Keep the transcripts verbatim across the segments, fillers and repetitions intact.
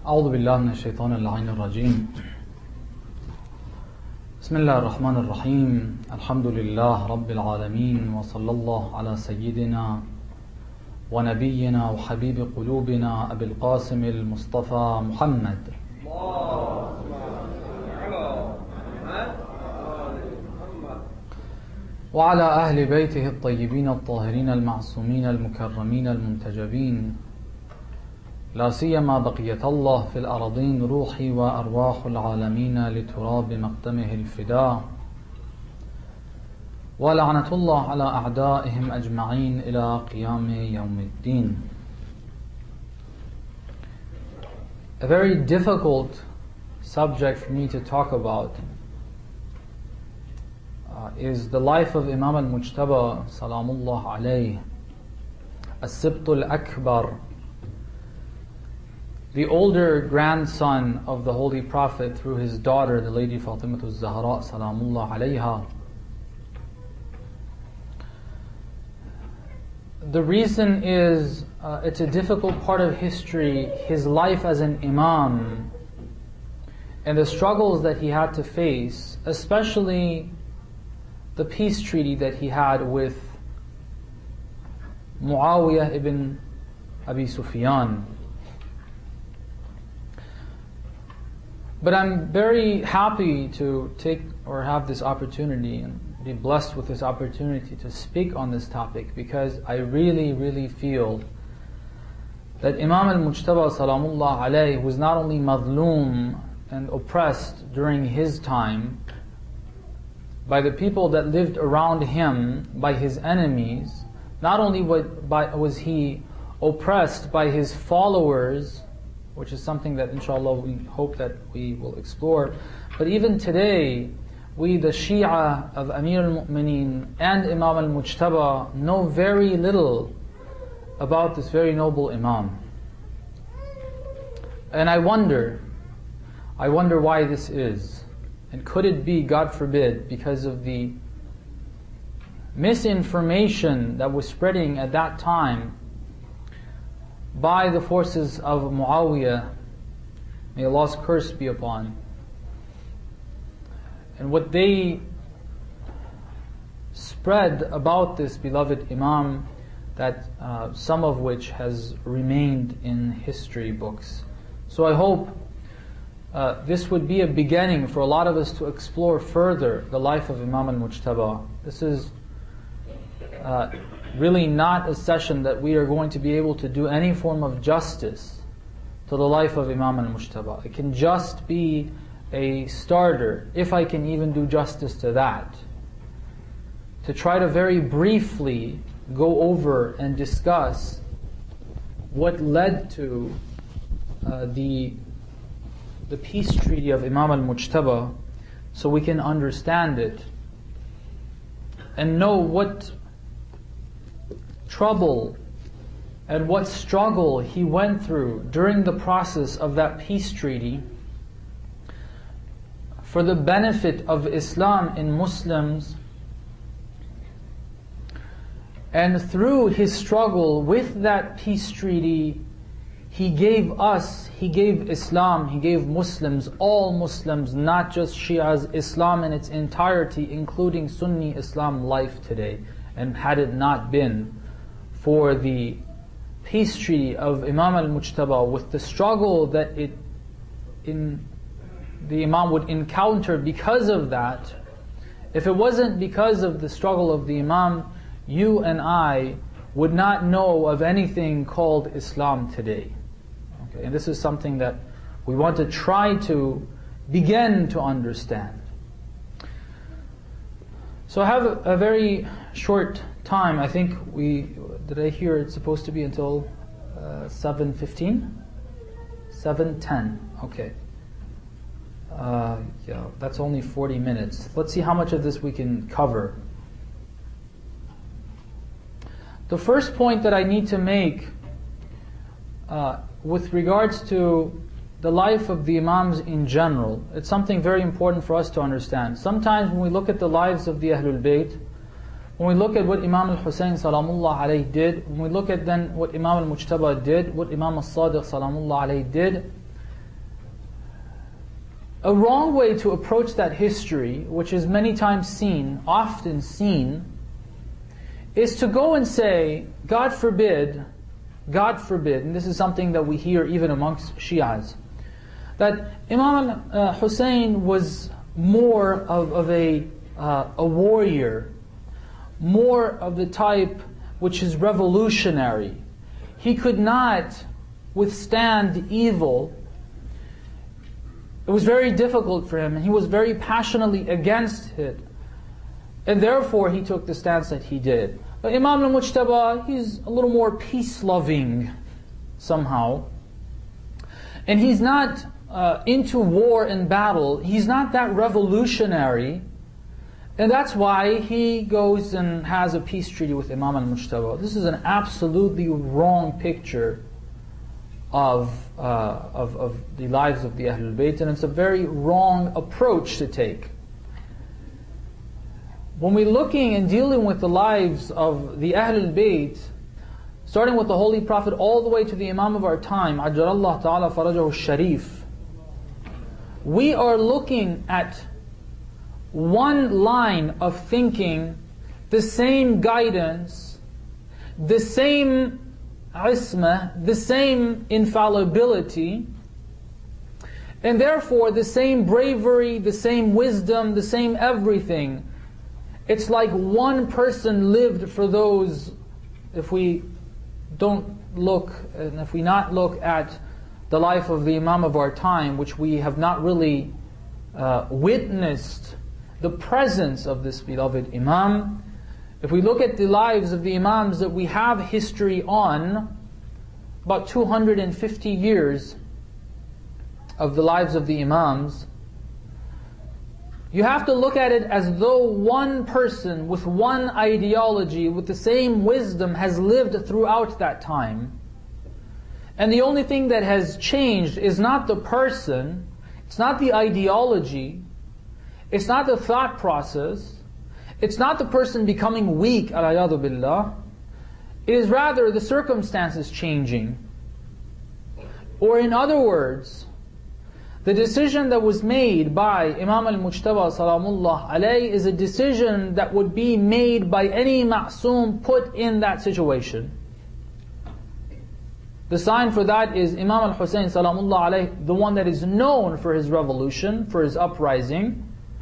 أعوذ بالله من الشيطان اللعين الرجيم. بسم الله الرحمن الرحيم. الحمد لله رب العالمين، وصلى الله على سيدنا ونبينا وحبيب قلوبنا أبي القاسم المصطفى محمد وعلى أهل بيته الطيبين الطاهرين المعصومين المكرمين المنتجبين، لا سيما بقية الله في الأراضين، روحي وأرواح العالمين لتراب مقدمه الفداء، ولعنة الله على أعدائهم أجمعين إلى قيام يوم الدين. A very difficult subject for me to talk about uh, is the life of Imam al-Mujtaba Salamullah alayh, As-Sibt al-Akbar, the older grandson of the Holy Prophet through his daughter, the Lady Fatimah al-Zahra Salamullah alayha. The reason is uh, it's a difficult part of history, his life as an Imam and the struggles that he had to face, especially the peace treaty that he had with Muawiyah ibn Abi Sufyan. But I'm very happy to take or have this opportunity and be blessed with this opportunity to speak on this topic, because I really, really feel that Imam al-Mujtaba Salamullah alayh was not only madloom and oppressed during his time by the people that lived around him, by his enemies, not only was he oppressed by his followers, which is something that inshallah we hope that we will explore, but even today, we the Shia of Amir al-Mu'mineen and Imam al-Mujtaba know very little about this very noble Imam. And I wonder, I wonder why this is. And could it be, God forbid, because of the misinformation that was spreading at that time by the forces of Muawiyah, may Allah's curse be upon, and what they spread about this beloved Imam, that uh, some of which has remained in history books. So I hope uh, this would be a beginning for a lot of us to explore further the life of Imam al-Mujtaba. This is uh, really not a session that we are going to be able to do any form of justice to the life of Imam al-Mujtaba. It can just be a starter, if I can even do justice to that, to try to very briefly go over and discuss what led to uh, the the peace treaty of Imam al-Mujtaba, so we can understand it and know what trouble and what struggle he went through during the process of that peace treaty for the benefit of Islam in Muslims. And through his struggle with that peace treaty, he gave us, he gave Islam, he gave Muslims, all Muslims, not just Shias, Islam in its entirety, including Sunni Islam, life today. And had it not been for the peace treaty of Imam al-Mujtaba, with the struggle that it in the Imam would encounter because of that, if it wasn't because of the struggle of the Imam, you and I would not know of anything called Islam today. Okay? And this is something that we want to try to begin to understand. So I have a, a very short time. I think we, did I hear it's supposed to be until uh, seven fifteen? seven ten, okay. Uh, yeah, that's only forty minutes. Let's see how much of this we can cover. The first point that I need to make uh, with regards to the life of the Imams in general, it's something very important for us to understand. Sometimes when we look at the lives of the Ahlul Bayt, when we look at what Imam al-Husayn Salamullah alayhi did, when we look at then what Imam al-Mujtaba did, what Imam al-Sadiq Salamullah alayhi did, a wrong way to approach that history, which is many times seen, often seen, is to go and say, God forbid, God forbid, and this is something that we hear even amongst Shias, that Imam uh, Hussein was more of, of a, uh, a warrior, more of the type which is revolutionary. He could not withstand evil. It was very difficult for him, and he was very passionately against it. And therefore he took the stance that he did. But Imam al-Mujtaba, he's a little more peace-loving somehow. And he's not uh, into war and battle. He's not that revolutionary. And that's why he goes and has a peace treaty with Imam al-Mujtaba. This is an absolutely wrong picture of, uh, of, of the lives of the Ahlul Bayt, and it's a very wrong approach to take. When we're looking and dealing with the lives of the Ahlul Bayt, starting with the Holy Prophet all the way to the Imam of our time, Ajjalallahu Ta'ala Farajahu Sharif, we are looking at one line of thinking, the same guidance, the same ismah, the same infallibility, and therefore the same bravery, the same wisdom, the same everything. It's like one person lived for those, if we don't look, and if we not look at the life of the Imam of our time, which we have not really uh, witnessed the presence of this beloved Imam. If we look at the lives of the Imams that we have history on, about two hundred fifty years of the lives of the Imams, you have to look at it as though one person with one ideology, with the same wisdom, has lived throughout that time. And the only thing that has changed is not the person, it's not the ideology, it's not the thought process, it's not the person becoming weak, al-ayadu billah. It is rather the circumstances changing. Or in other words, the decision that was made by Imam al-Mujtaba salamullah alayhi is a decision that would be made by any ma'soom put in that situation. The sign for that is Imam al-Hussein salamullah alayhi, the one that is known for his revolution, for his uprising,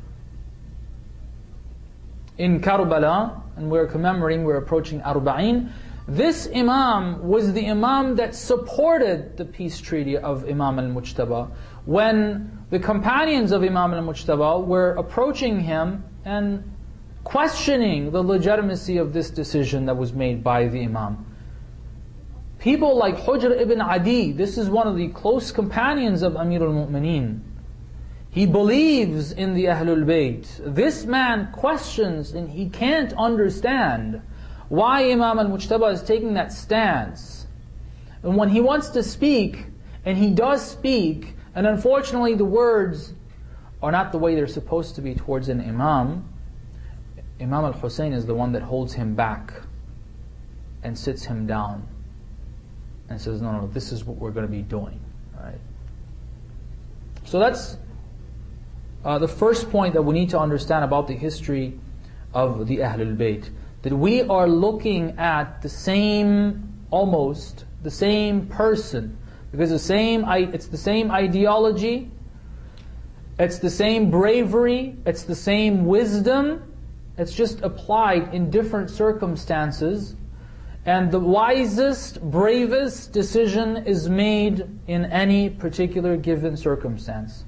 in Karbala, and we're commemorating, we're approaching Arba'in. This Imam was the Imam that supported the peace treaty of Imam al-Mujtaba. When the companions of Imam al-Mujtaba were approaching him and questioning the legitimacy of this decision that was made by the Imam. People like Hujr ibn Adi, this is one of the close companions of Amir al-Mu'mineen. He believes in the Ahlul Bayt. This man questions and he can't understand why Imam al-Mujtaba is taking that stance. And when he wants to speak, and he does speak, and unfortunately the words are not the way they're supposed to be towards an Imam, Imam al-Hussein is the one that holds him back and sits him down and says, no, no, this is what we're going to be doing. Right? So that's uh, the first point that we need to understand about the history of the Ahlul Bayt. That we are looking at the same, almost, the same person. Because the same, it's the same ideology, it's the same bravery, it's the same wisdom, it's just applied in different circumstances. And the wisest, bravest decision is made in any particular given circumstance.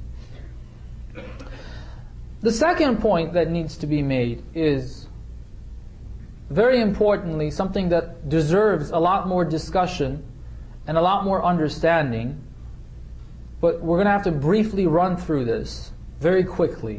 The second point that needs to be made is, very importantly, something that deserves a lot more discussion and a lot more understanding, but we're going to have to briefly run through this very quickly.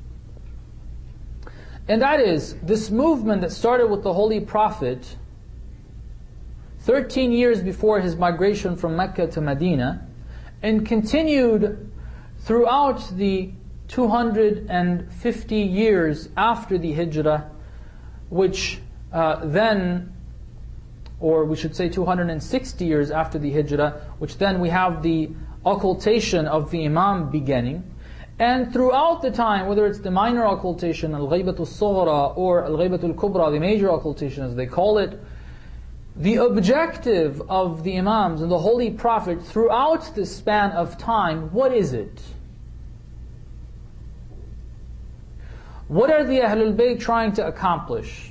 And that is, this movement that started with the Holy Prophet thirteen years before his migration from Mecca to Medina, and continued throughout the two hundred fifty years after the Hijrah, which uh, then, or we should say two hundred sixty years after the Hijrah, which then we have the occultation of the Imam beginning. And throughout the time, whether it's the minor occultation, al-ghaybatul sughra, or al-ghaybatul kubra, the major occultation as they call it, the objective of the Imams and the Holy Prophet throughout this span of time, what is it? What are the Ahlul Bayt trying to accomplish?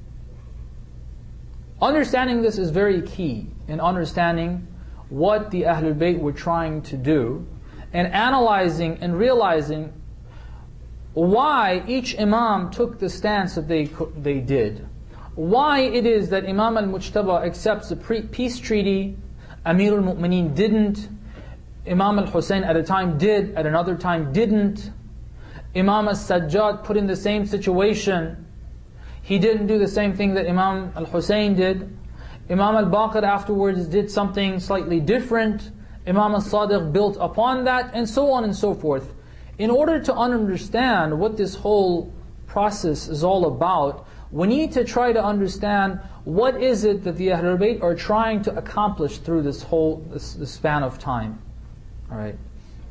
Understanding this is very key in understanding what the Ahlul Bayt were trying to do, and analyzing and realizing why each Imam took the stance that they, they did. Why it is that Imam al-Mujtaba accepts the peace treaty, Amir al-Mu'mineen didn't, Imam al-Hussein at a time did, at another time didn't, Imam al-Sajjad put in the same situation, he didn't do the same thing that Imam al-Hussein did. Imam al-Baqir afterwards did something slightly different. Imam al-Sadiq built upon that, and so on and so forth. In order to understand what this whole process is all about, we need to try to understand what is it that the Ahlul Bayt are trying to accomplish through this whole this, this span of time. All right.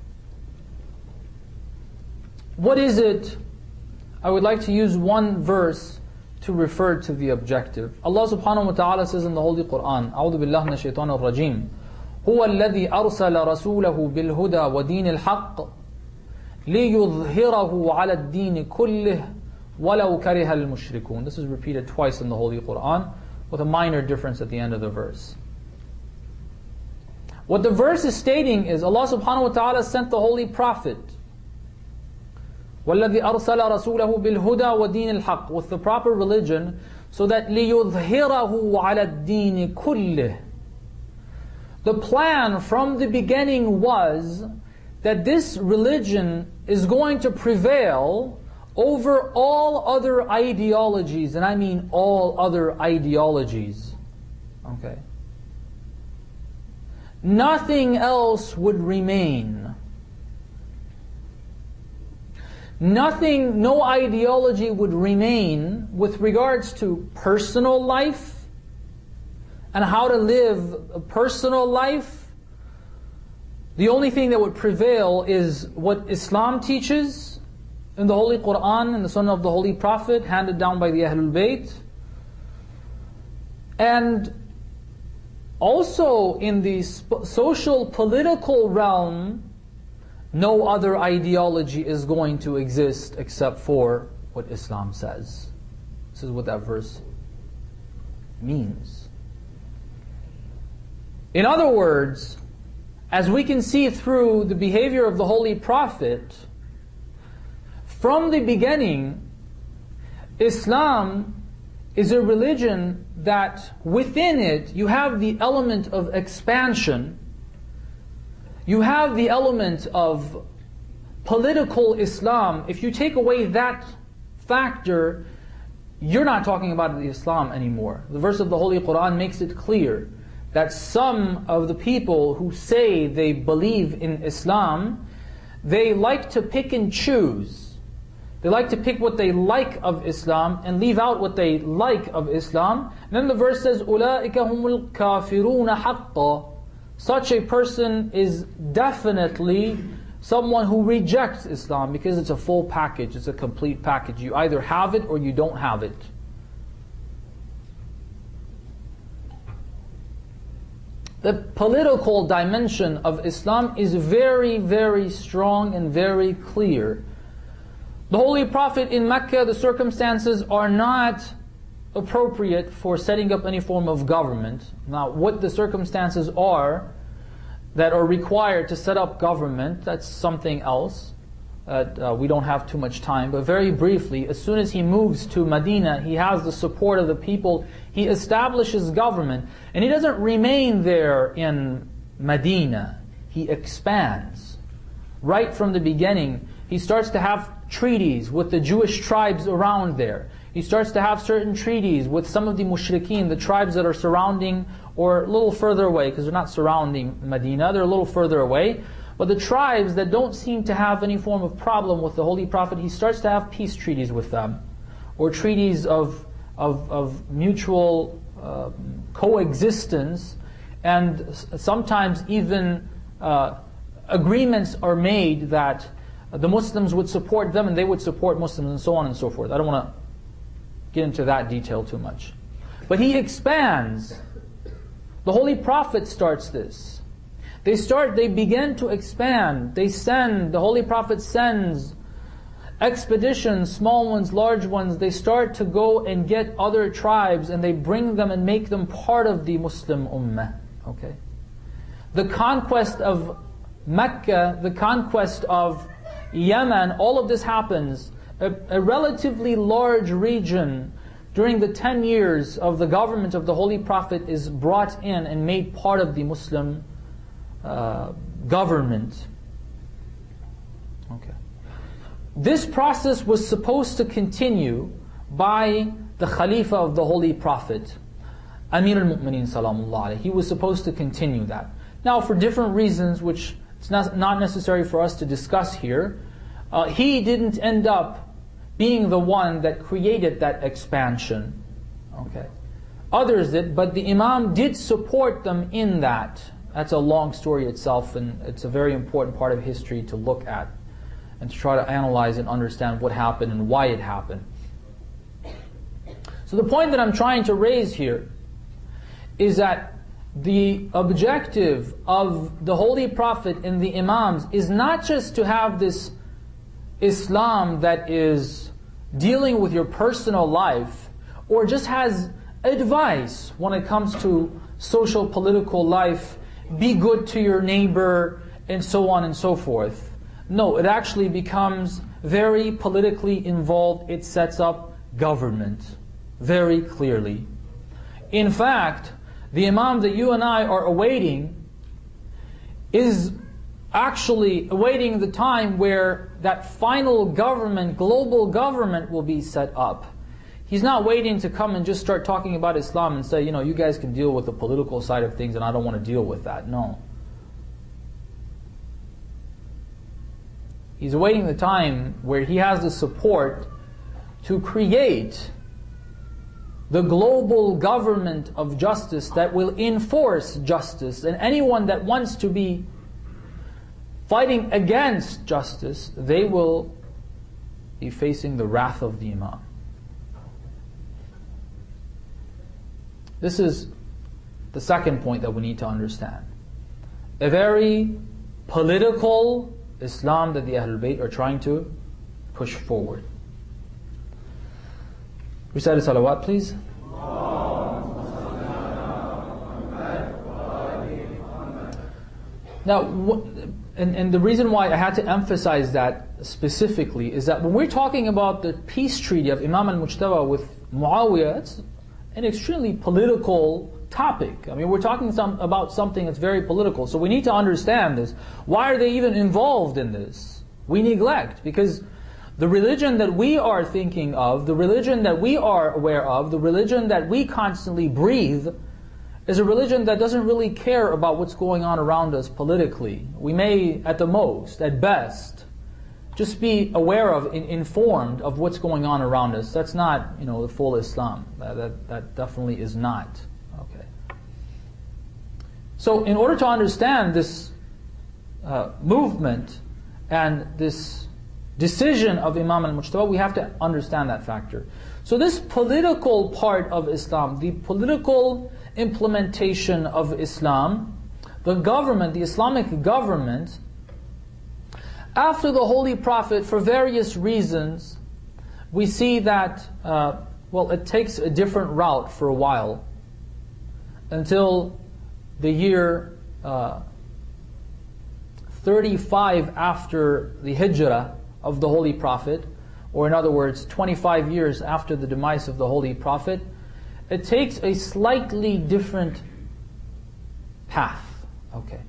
What is it? I would like to use one verse to refer to the objective. Allah subhanahu wa ta'ala says in the Holy Quran, أعوذ بالله من الشيطان الرجيم هو الذي أرسل رسوله بالهدى ودين الحق ليظهره على الدين كله وَلَوْ كَرِهَ الْمُشْرِكُونَ. This is repeated twice in the Holy Quran, with a minor difference at the end of the verse. What the verse is stating is, Allah subhanahu wa ta'ala sent the Holy Prophet, وَالَّذِي أَرْسَلَ رَسُولَهُ بِالْهُدَى وَدِينِ الْحَقِّ, with the proper religion, so that لِيُظْهِرَهُ عَلَى الدِّينِ كُلِّهِ. The plan from the beginning was that this religion is going to prevail over all other ideologies, and I mean all other ideologies. Okay. Nothing else would remain. Nothing, no ideology would remain with regards to personal life and how to live a personal life. The only thing that would prevail is what Islam teaches in the Holy Quran and the Sunnah of the Holy Prophet, handed down by the Ahlul Bayt. And also in the social political realm, no other ideology is going to exist except for what Islam says. This is what that verse means. In other words, as we can see through the behavior of the Holy Prophet, from the beginning, Islam is a religion that within it you have the element of expansion, you have the element of political Islam. If you take away that factor, you're not talking about the Islam anymore. The verse of the Holy Quran makes it clear that some of the people who say they believe in Islam, they like to pick and choose. They like to pick what they like of Islam and leave out what they like of Islam. And then the verse says, أُولَٰئِكَ هُمُ الْكَافِرُونَ حَقًّا. Such a person is definitely someone who rejects Islam, because it's a full package, it's a complete package. You either have it or you don't have it. The political dimension of Islam is very, very strong and very clear. The Holy Prophet in Mecca, the circumstances are not appropriate for setting up any form of government. Now, what the circumstances are that are required to set up government, that's something else. Uh, uh, we don't have too much time, but very briefly, as soon as he moves to Medina, he has the support of the people, he establishes government, and he doesn't remain there in Medina, he expands. Right from the beginning, he starts to have treaties with the Jewish tribes around there. He starts to have certain treaties with some of the mushrikeen, the tribes that are surrounding or a little further away, because they're not surrounding Medina, they're a little further away. But the tribes that don't seem to have any form of problem with the Holy Prophet, he starts to have peace treaties with them, or treaties of, of, of mutual uh, coexistence, and sometimes even uh, agreements are made that the Muslims would support them and they would support Muslims and so on and so forth. I don't want to get into that detail too much. But he expands. The Holy Prophet starts this. They start, they begin to expand. They send, the Holy Prophet sends expeditions, small ones, large ones. They start to go and get other tribes and they bring them and make them part of the Muslim Ummah. Okay? The conquest of Mecca, the conquest of Yemen, all of this happens. A, a relatively large region during the ten years of the government of the Holy Prophet is brought in and made part of the Muslim uh, government. Okay. This process was supposed to continue by the Khalifa of the Holy Prophet, Amir al-Mu'mineen Salamullah alayhi. He was supposed to continue that. Now, for different reasons, which it's not, not necessary for us to discuss here, uh, he didn't end up being the one that created that expansion. Okay, others did, but the Imam did support them in that. That's a long story itself, and it's a very important part of history to look at and to try to analyze and understand what happened and why it happened. So the point that I'm trying to raise here is that the objective of the Holy Prophet and the Imams is not just to have this Islam that is dealing with your personal life or just has advice when it comes to social, political life, be good to your neighbor, and so on and so forth. No, it actually becomes very politically involved. It sets up government very clearly. In fact, the Imam that you and I are awaiting is actually awaiting the time where that final government, global government, will be set up. He's not waiting to come and just start talking about Islam and say, you know, you guys can deal with the political side of things and I don't want to deal with that. No. He's awaiting the time where he has the support to create the global government of justice that will enforce justice. And anyone that wants to be fighting against justice, they will be facing the wrath of the Imam. This is the second point that we need to understand. A very political Islam that the Ahlul Bayt are trying to push forward. Recite a salawat, please. Now, and, and the reason why I had to emphasize that specifically is that when we're talking about the peace treaty of Imam al-Mujtaba with Muawiyah, it's an extremely political topic. I mean, we're talking some, about something that's very political. So we need to understand this. Why are they even involved in this? We neglect, because the religion that we are thinking of, the religion that we are aware of, the religion that we constantly breathe, is a religion that doesn't really care about what's going on around us politically. We may, at the most, at best, just be aware of, in, informed of what's going on around us. That's not, you know, the full Islam. That, that, that definitely is not. Okay. So, in order to understand this uh, movement and this decision of Imam al-Mujtaba, we have to understand that factor. So this political part of Islam, the political implementation of Islam, the government, the Islamic government, after the Holy Prophet, for various reasons, we see that, uh, well, it takes a different route for a while, until the year uh, thirty-five after the Hijrah of the Holy Prophet, or in other words, twenty-five years after the demise of the Holy Prophet. It takes a slightly different path. Okay.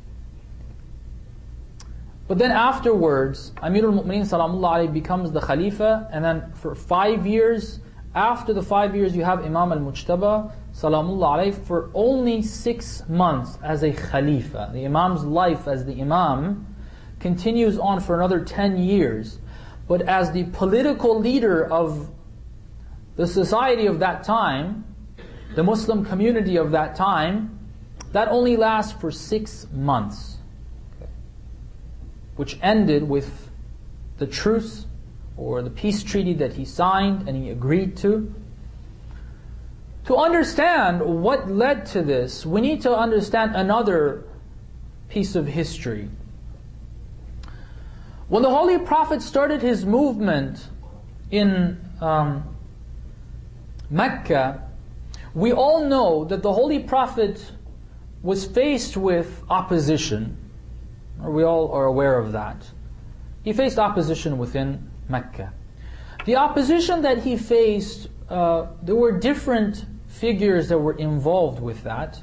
But then afterwards, Amir al-Mu'mineen Salamullah alayhi becomes the Khalifa, and then for five years, after the five years, you have Imam al-Mujtaba Salamullah alayhi for only six months as a Khalifa. The Imam's life as the Imam continues on for another ten years. But as the political leader of the society of that time, the Muslim community of that time, that only lasts for six months. Okay. Which ended with the truce or the peace treaty that he signed and he agreed to. To understand what led to this, we need to understand another piece of history. When the Holy Prophet started his movement in um, Mecca, we all know that the Holy Prophet was faced with opposition. We all are aware of that. He faced opposition within Mecca. The opposition that he faced, uh, there were different figures that were involved with that.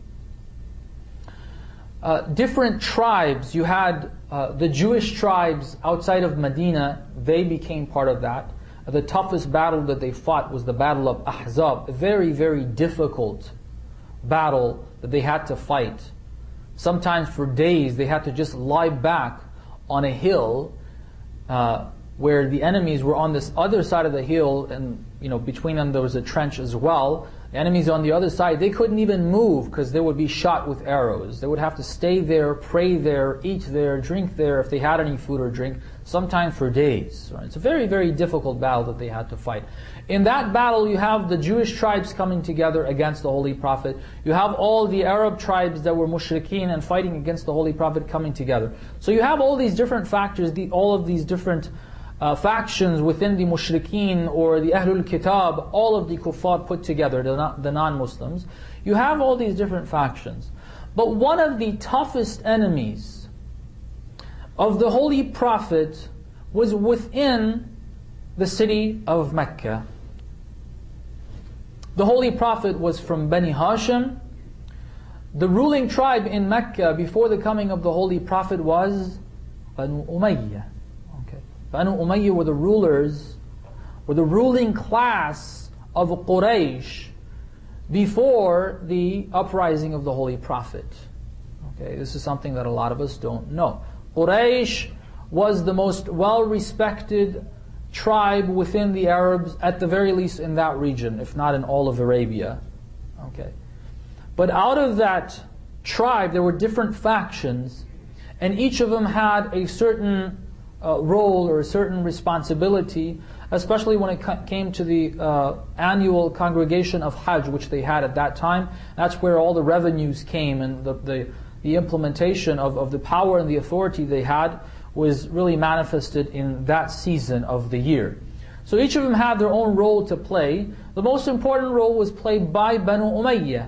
Uh, different tribes. You had uh, the Jewish tribes outside of Medina, they became part of that. The toughest battle that they fought was the Battle of Ahzab, a very, very difficult battle that they had to fight. Sometimes for days they had to just lie back on a hill uh, where the enemies were on this other side of the hill, and you know between them there was a trench as well. The enemies on the other side, they couldn't even move because they would be shot with arrows. They would have to stay there, pray there, eat there, drink there if they had any food or drink, sometimes for days. Right? It's a very, very difficult battle that they had to fight. In that battle, you have the Jewish tribes coming together against the Holy Prophet. You have all the Arab tribes that were mushrikeen and fighting against the Holy Prophet coming together. So you have all these different factors, the, all of these different Uh, factions within the mushrikeen or the Ahlul Kitab, all of the kuffar put together, the, the non-Muslims. You have all these different factions. But one of the toughest enemies of the Holy Prophet was within the city of Mecca. The Holy Prophet was from Bani Hashim. The ruling tribe in Mecca before the coming of the Holy Prophet was Banu Umayyah. Banu Umayyah were the rulers, were the ruling class of Quraysh before the uprising of the Holy Prophet. Okay, this is something that a lot of us don't know. Quraysh was the most well-respected tribe within the Arabs, at the very least in that region, if not in all of Arabia. Okay, but out of that tribe there were different factions, and each of them had a certain Uh, role or a certain responsibility, especially when it came to the uh, annual congregation of Hajj, which they had at that time. That's where all the revenues came, and the the, the implementation of, of the power and the authority they had was really manifested in that season of the year. So each of them had their own role to play. The most important role was played by Banu Umayyah.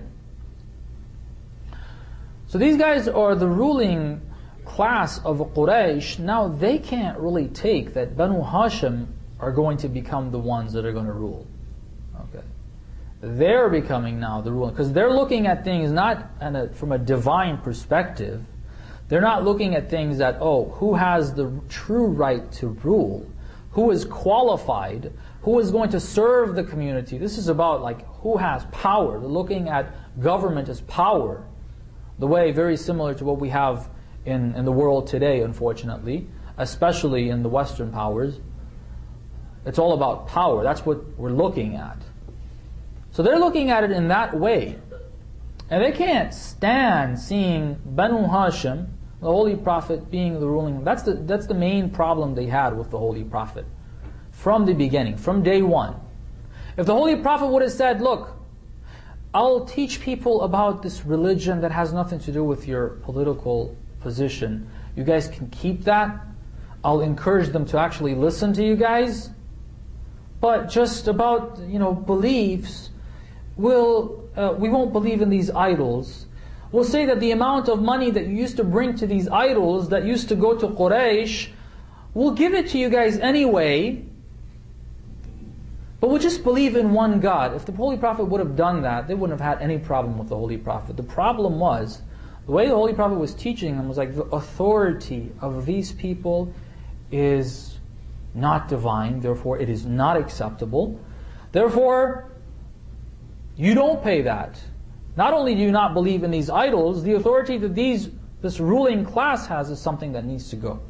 So these guys are the ruling class of Quraysh. Now they can't really take that Banu Hashim are going to become the ones that are going to rule. Okay, they're becoming now the ruling, because they're looking at things not a, from a divine perspective. They're not looking at things that, oh, who has the true right to rule, who is qualified, who is going to serve the community. This is about like who has power. They're looking at government as power, the way very similar to what we have In, in the world today, unfortunately, especially in the Western powers. It's all about power. That's what we're looking at. So they're looking at it in that way. And they can't stand seeing Banu Hashim, the Holy Prophet, being the ruling. That's the, that's the main problem they had with the Holy Prophet. From the beginning, from day one. If the Holy Prophet would have said, look, I'll teach people about this religion that has nothing to do with your political position. You guys can keep that. I'll encourage them to actually listen to you guys. But just about, you know, beliefs, we'll, uh, we won't believe in these idols. We'll say that the amount of money that you used to bring to these idols that used to go to Quraysh, we'll give it to you guys anyway, but we'll just believe in one God. If the Holy Prophet would have done that, they wouldn't have had any problem with the Holy Prophet. The problem was, the way the Holy Prophet was teaching them was like the authority of these people is not divine, therefore it is not acceptable. Therefore, you don't pay that. Not only do you not believe in these idols, the authority that these this ruling class has is something that needs to go.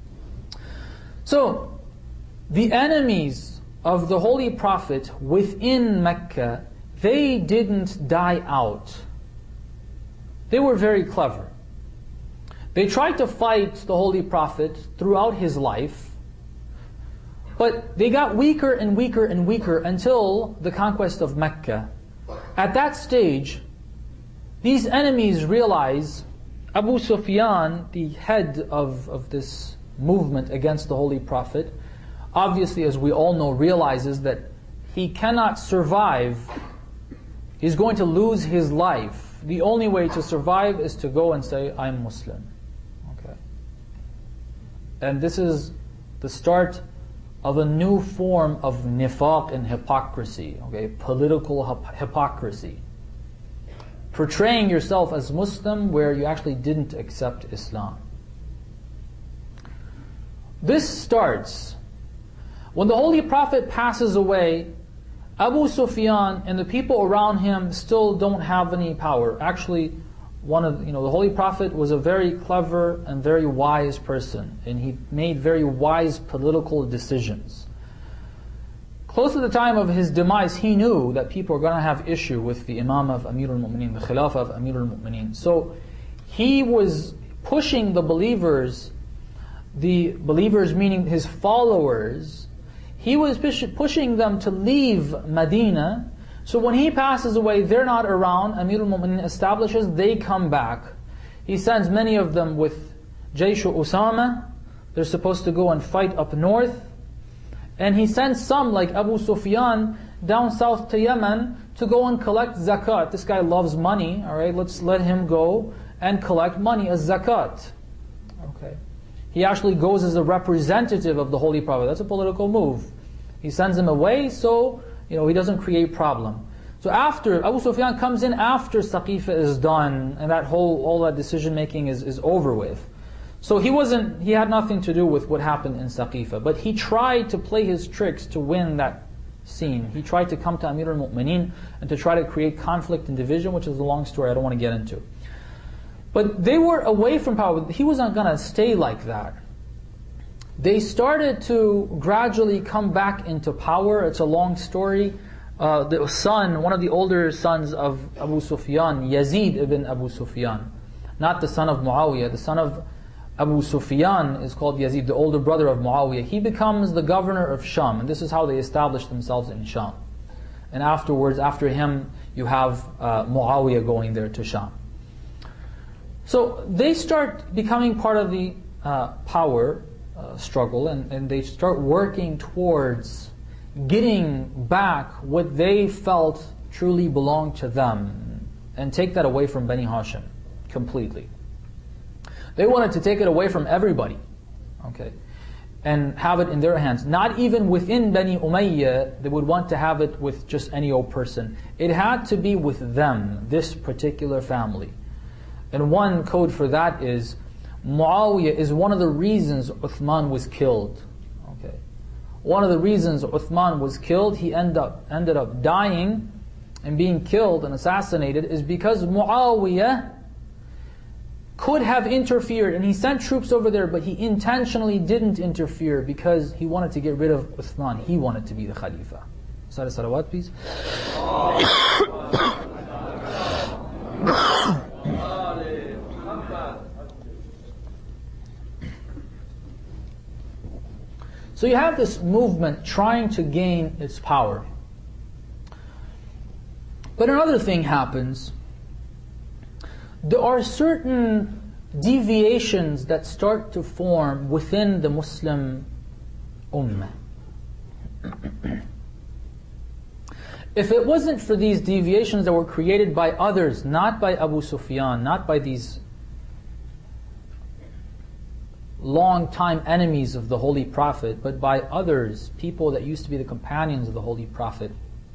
So, the enemies of the Holy Prophet within Mecca, they didn't die out. They were very clever. They tried to fight the Holy Prophet throughout his life. But they got weaker and weaker and weaker until the conquest of Mecca. At that stage, these enemies realize Abu Sufyan, the head of, of this movement against the Holy Prophet, obviously, as we all know, realizes that he cannot survive. He's going to lose his life. The only way to survive is to go and say, I'm Muslim. Okay. And this is the start of a new form of nifaq and hypocrisy, okay, political hip- hypocrisy. Portraying yourself as Muslim where you actually didn't accept Islam. This starts when the Holy Prophet passes away. Abu Sufyan and the people around him still don't have any power. Actually, one of you know the Holy Prophet was a very clever and very wise person, and he made very wise political decisions. Close to the time of his demise, he knew that people are going to have issue with the Imam of Amir al-Mu'mineen, the Khilafah of Amir al-Mu'mineen. So he was pushing the believers, the believers meaning his followers, he was pushing them to leave Medina. So when he passes away, they're not around. Amir al-Mu'mineen establishes, they come back. He sends many of them with Jayshu Usama. They're supposed to go and fight up north. And he sends some, like Abu Sufyan, down south to Yemen to go and collect zakat. This guy loves money, all right, let's let him go and collect money as zakat. Okay. He actually goes as a representative of the Holy Prophet. That's a political move. He sends him away so you know he doesn't create problem. So after, Abu Sufyan comes in after Saqifa is done, and that whole, all that decision making is, is over with. So he wasn't, he had nothing to do with what happened in Saqifa, but he tried to play his tricks to win that scene. He tried to come to Amir al-Mu'mineen and to try to create conflict and division, which is a long story I don't want to get into. But they were away from power. He wasn't going to stay like that. They started to gradually come back into power. It's a long story. Uh, the son, one of the older sons of Abu Sufyan, Yazid ibn Abu Sufyan, not the son of Muawiyah, the son of Abu Sufyan is called Yazid, the older brother of Muawiyah. He becomes the governor of Sham, and this is how they established themselves in Sham. And afterwards, after him, you have uh, Muawiyah going there to Sham. So they start becoming part of the uh, power uh, struggle, and, and they start working towards getting back what they felt truly belonged to them, and take that away from Bani Hashim completely. They wanted to take it away from everybody, okay, and have it in their hands. Not even within Bani Umayyah, they would want to have it with just any old person. It had to be with them, this particular family. And one code for that is, Muawiyah is one of the reasons Uthman was killed. Okay, one of the reasons Uthman was killed, he ended up ended up dying and being killed and assassinated, is because Muawiyah could have interfered, and he sent troops over there, but he intentionally didn't interfere because he wanted to get rid of Uthman. He wanted to be the Khalifa. Sari salawat, please. So you have this movement trying to gain its power. But another thing happens. There are certain deviations that start to form within the Muslim Ummah. If it wasn't for these deviations that were created by others, not by Abu Sufyan, not by these long-time enemies of the Holy Prophet, but by others, people that used to be the companions of the Holy Prophet,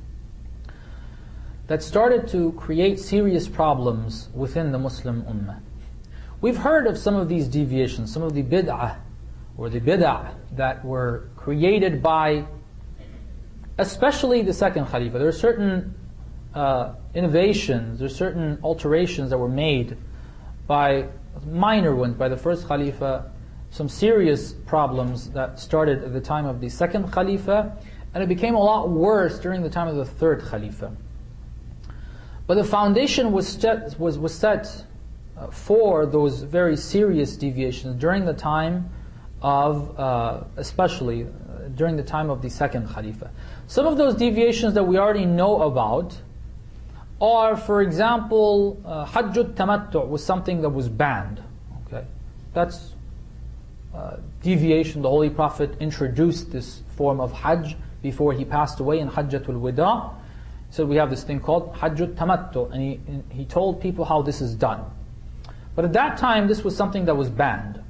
that started to create serious problems within the Muslim Ummah. We've heard of some of these deviations, some of the bid'ah, or the bid'ah that were created by, especially the second Khalifa. There are certain uh, innovations, there are certain alterations that were made by, minor ones, by the first Khalifa, some serious problems that started at the time of the second Khalifa, and it became a lot worse during the time of the third Khalifa. But the foundation was set, was, was set uh, for those very serious deviations during the time of, uh, especially, uh, during the time of the second Khalifa. Some of those deviations that we already know about are, for example, uh, Hajjut Tamattu' was something that was banned. Okay, that's uh, deviation. The Holy Prophet introduced this form of Hajj before he passed away in Hajjatul Wida. So we have this thing called Hajjut Tamattu', and he, he told people how this is done. But at that time, this was something that was banned.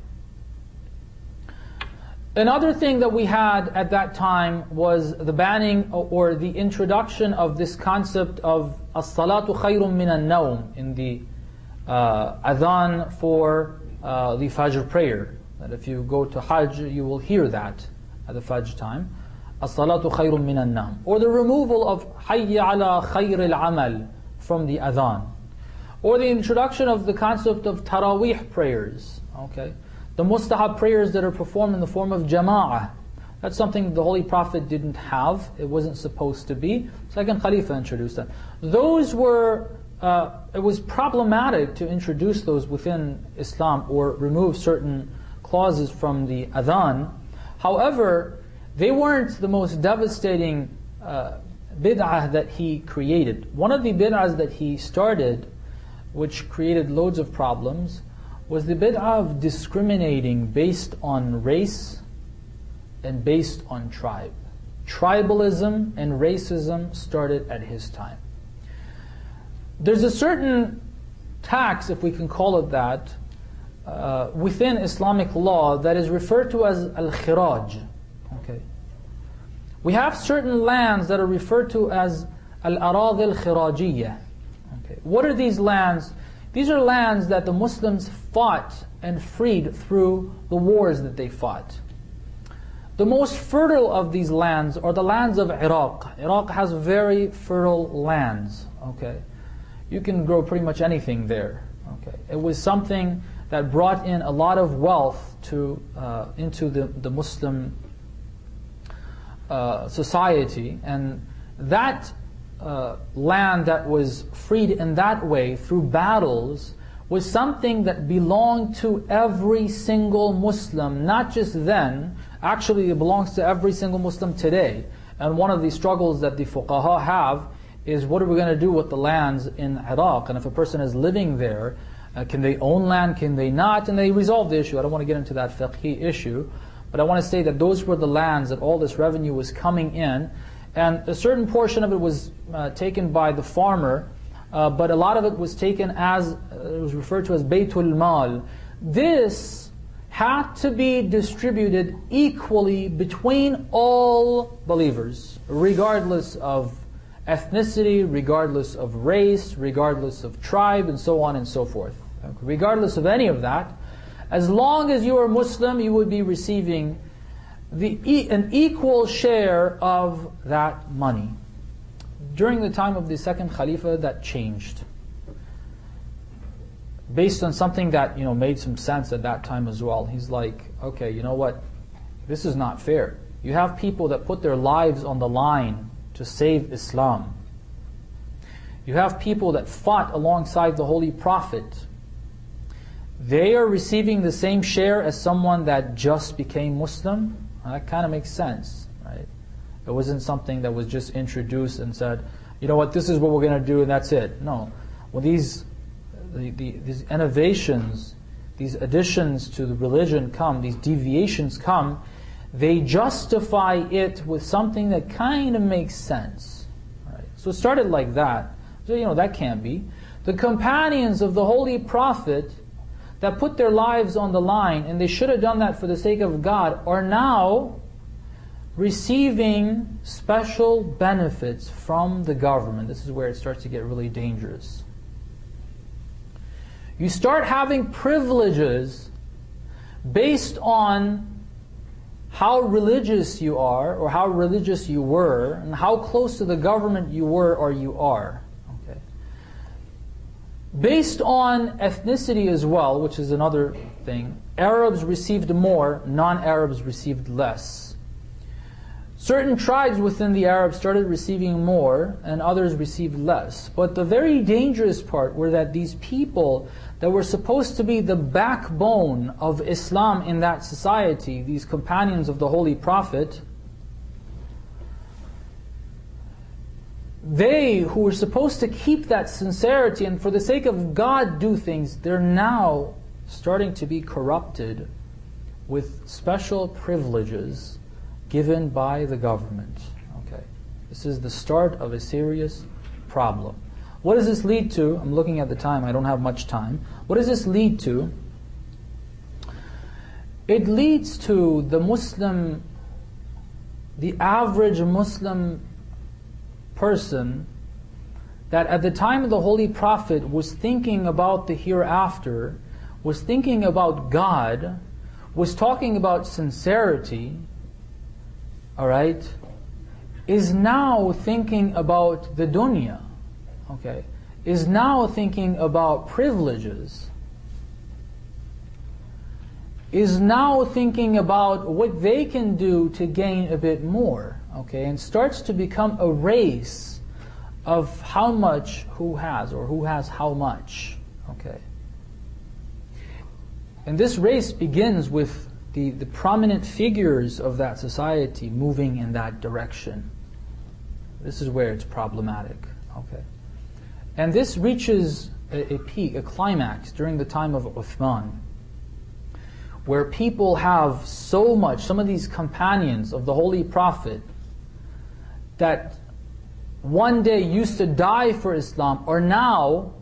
Another thing that we had at that time was the banning or the introduction of this concept of as-salatu khayrun min an-nawm in the uh, adhan for uh, the Fajr prayer. That if you go to Hajj, you will hear that at the Fajr time. As-salatu khayrun min an-nawm. Or the removal of hayya ala khayr al-amal from the adhan. Or the introduction of the concept of Taraweeh prayers. Okay. The mustahab prayers that are performed in the form of jama'ah. That's something the Holy Prophet didn't have. It wasn't supposed to be. Second Khalifa introduced that. Those were, uh, it was problematic to introduce those within Islam or remove certain clauses from the adhan. However, they weren't the most devastating uh, bid'ah that he created. One of the bid'ahs that he started, which created loads of problems, was the bid'ah of discriminating based on race and based on tribe. Tribalism and racism started at his time. There's a certain tax, if we can call it that, uh, within Islamic law that is referred to as al-khiraj. Okay. We have certain lands that are referred to as al-arad al-khirajiyya. Okay. What are these lands? These are lands that the Muslims fought and freed through the wars that they fought. The most fertile of these lands are the lands of Iraq. Iraq has very fertile lands. Okay, you can grow pretty much anything there. Okay, it was something that brought in a lot of wealth to uh, into the the Muslim uh, society, and that. Uh, land that was freed in that way through battles was something that belonged to every single Muslim, not just then. Actually, it belongs to every single Muslim today. And one of the struggles that the fuqaha have is, what are we going to do with the lands in Iraq? And if a person is living there, uh, can they own land, can they not? And they resolve the issue. I don't want to get into that fiqhi issue, but I want to say that those were the lands that all this revenue was coming in. And a certain portion of it was uh, taken by the farmer, uh, but a lot of it was taken as, uh, it was referred to as Baytul Mal. This had to be distributed equally between all believers, regardless of ethnicity, regardless of race, regardless of tribe, and so on and so forth. Okay. Regardless of any of that, as long as you are Muslim, you would be receiving The, an equal share of that money. During the time of the second Khalifa, that changed. Based on something that, you know, made some sense at that time as well. He's like, okay, you know what? This is not fair. You have people that put their lives on the line to save Islam. You have people that fought alongside the Holy Prophet. They are receiving the same share as someone that just became Muslim. That kind of makes sense, right? It wasn't something that was just introduced and said, you know what, this is what we're going to do and that's it. No. When these, the, the, these innovations, these additions to the religion come, these deviations come, they justify it with something that kind of makes sense. Right? So it started like that. So, you know, that can't be. The companions of the Holy Prophet that put their lives on the line, and they should have done that for the sake of God, are now receiving special benefits from the government. This is where it starts to get really dangerous. You start having privileges based on how religious you are, or how religious you were, and how close to the government you were or you are. Based on ethnicity as well, which is another thing, Arabs received more, non-Arabs received less. Certain tribes within the Arabs started receiving more, and others received less. But the very dangerous part were that these people that were supposed to be the backbone of Islam in that society, these companions of the Holy Prophet, they who were supposed to keep that sincerity and for the sake of God do things, they're now starting to be corrupted with special privileges given by the government. Okay, this is the start of a serious problem. What does this lead to? I'm looking at the time, I don't have much time. What does this lead to? It leads to the Muslim, the average Muslim person that at the time of the Holy Prophet was thinking about the hereafter, was thinking about God, was talking about sincerity, all right, is now thinking about the dunya, okay, is now thinking about privileges, is now thinking about what they can do to gain a bit more, okay, and starts to become a race of how much who has, or who has how much, okay. And this race begins with the, the prominent figures of that society moving in that direction. This is where it's problematic, okay. And this reaches a, a peak, a climax during the time of Uthman, where people have so much, some of these companions of the Holy Prophet that one day used to die for Islam are now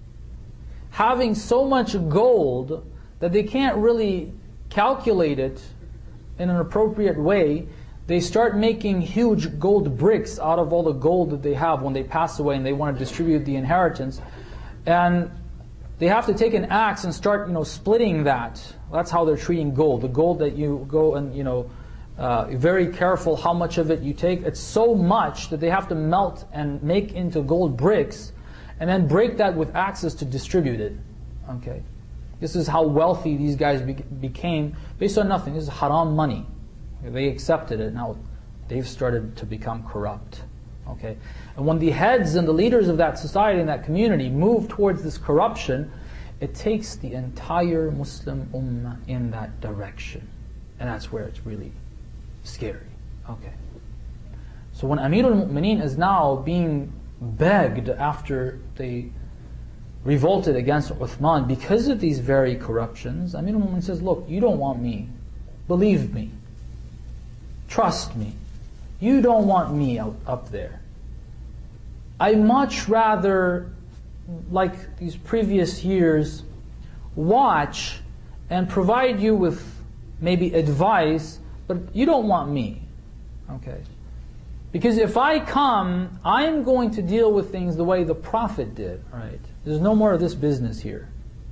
having so much gold that they can't really calculate it in an appropriate way. They start making huge gold bricks out of all the gold that they have when they pass away and they want to distribute the inheritance. And they have to take an axe and start, you know, splitting that. That's how they're treating gold. The gold that you go and, you know, uh, very careful how much of it you take. It's so much that they have to melt and make into gold bricks and then break that with axes to distribute it. Okay. This is how wealthy these guys be became based on nothing. This is haram money. They accepted it. Now they've started to become corrupt. Okay, and when the heads and the leaders of that society and that community move towards this corruption, it takes the entire Muslim ummah in that direction, and that's where it's really scary. Okay, so when Amir al-Mu'mineen is now being begged after they revolted against Uthman because of these very corruptions, Amir al-Mu'mineen says, look, you don't want me, believe me, trust me, you don't want me out, up there. I much rather, like these previous years, watch and provide you with maybe advice, but you don't want me, okay? Because if I come, I'm going to deal with things the way the Prophet did, right? There's no more of this business here.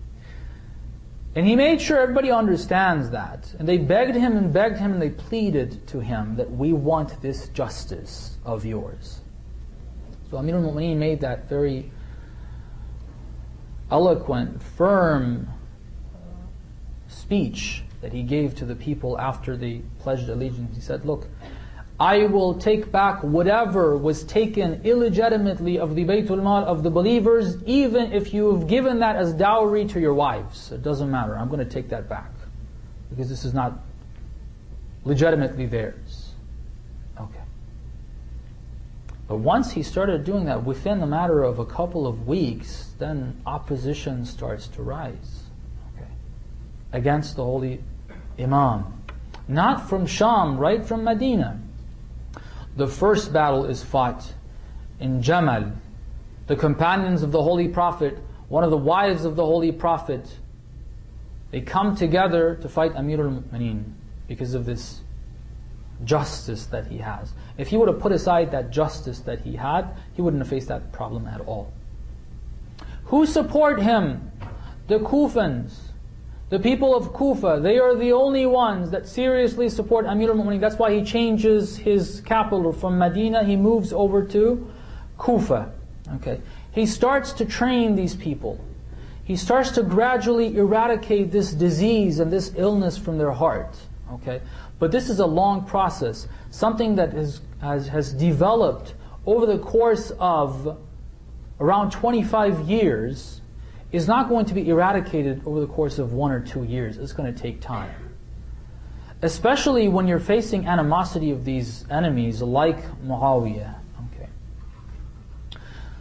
And he made sure everybody understands that. And they begged him and begged him and they pleaded to him that we want this justice of yours. So Amir al-Mu'mineen made that very eloquent, firm speech that he gave to the people after they pledged allegiance. He said, look, I will take back whatever was taken illegitimately of the Baytul Mal of the believers, even if you have given that as dowry to your wives. It doesn't matter. I'm going to take that back. Because this is not legitimately theirs. Okay. But once he started doing that, within a matter of a couple of weeks, then opposition starts to rise. Okay. Against the Holy Imam. Not from Sham, right from Medina. The first battle is fought in Jamal. The companions of the Holy Prophet, one of the wives of the Holy Prophet, they come together to fight Amir al-Mu'mineen because of this justice that he has. If he would have put aside that justice that he had, he wouldn't have faced that problem at all. Who support him? The Kufans. The people of Kufa, they are the only ones that seriously support Amir al-Mu'mineen. That's why he changes his capital from Medina, he moves over to Kufa. Okay. He starts to train these people. He starts to gradually eradicate this disease and this illness from their heart. Okay. But this is a long process, something that has, has, has developed over the course of around twenty-five years, is not going to be eradicated over the course of one or two years. It's going to take time. Especially when you're facing animosity of these enemies like Muawiyah. Okay.